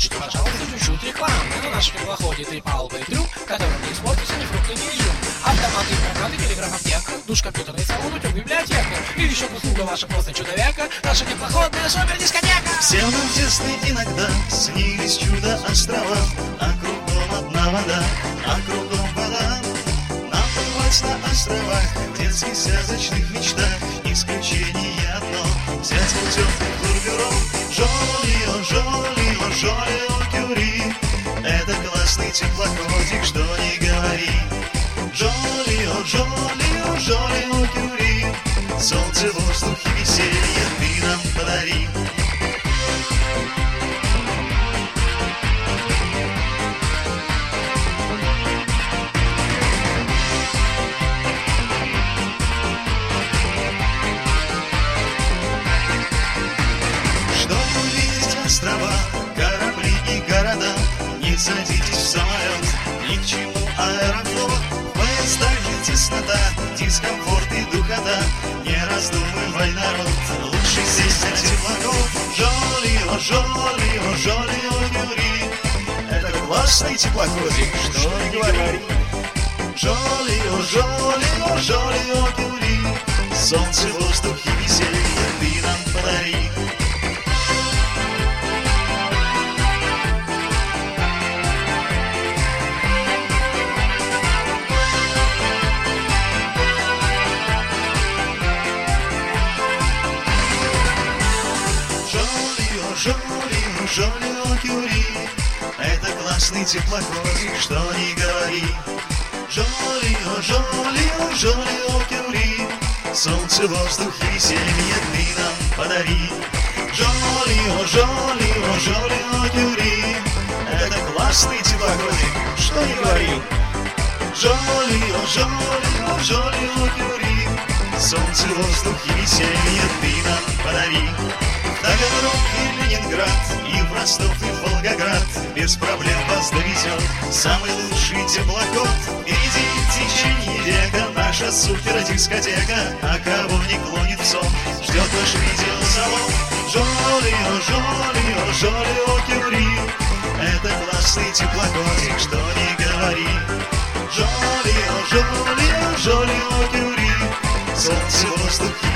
Послушайте, пожалуйста, чуть-чуть рекламы. На нашем теплоходе трипаловый трюк, в котором не испортится ни фрукты, ни изюм. Автоматы, прокаты, телеграф-аптека, душ, компьютерный салон, утюг, библиотека. И еще услуга ваша просто чудовека. Наша теплоходная супер-дискотека. Всем нам в детстве иногда снились чудо-острова, а кругом одна вода, а кругом вода. Нам плывать на островах в детских сказочных мечтах. Исключение одно — взять путевку в турбюро. Жолио, Жолио, Жолио Кюри. Это классный теплоходик, что не говори. Жолио, Жолио, Жолио Кюри. Солнце, воздух и веселье ты нам подари. Острова, корабли и города, не садитесь в самолет, ни к чему аэрофлот. В поездах же теснота, дискомфорт и духота. Не раздумывай, народ, лучше сесть на теплоход. Жолио, Жолио, Жолио Кюри. Это классный теплоходик, что не говори. Жолио, Жолио, Жолио Кюри. Солнце, воздух и веселье ты нам подари. Жолио, Жолио Кюри. Это классный теплоходик, что не говори. Жолио, Жолио, Жолио Кюри. Солнце, воздух и веселье ты нам подари. Жолио, Жолио, Жолио Кюри. Это классный теплоходик, что не говори. Жолио, Жолио, Жолио Кюри. Солнце, воздух и веселье ты нам подари. Таганрог и Ленинград, и в Ростов, и в Волгоград без проблем вас довезет самый лучший теплоход. Впереди течение века наша супер-дискотека, а кого не клонит в сон, ждет наш видеосалон. Жолио, Жолио, Жолио Кюри. Это классный теплоходик, что не говори. Жолио, Жолио, Жолио Кюри. Солнце, воздух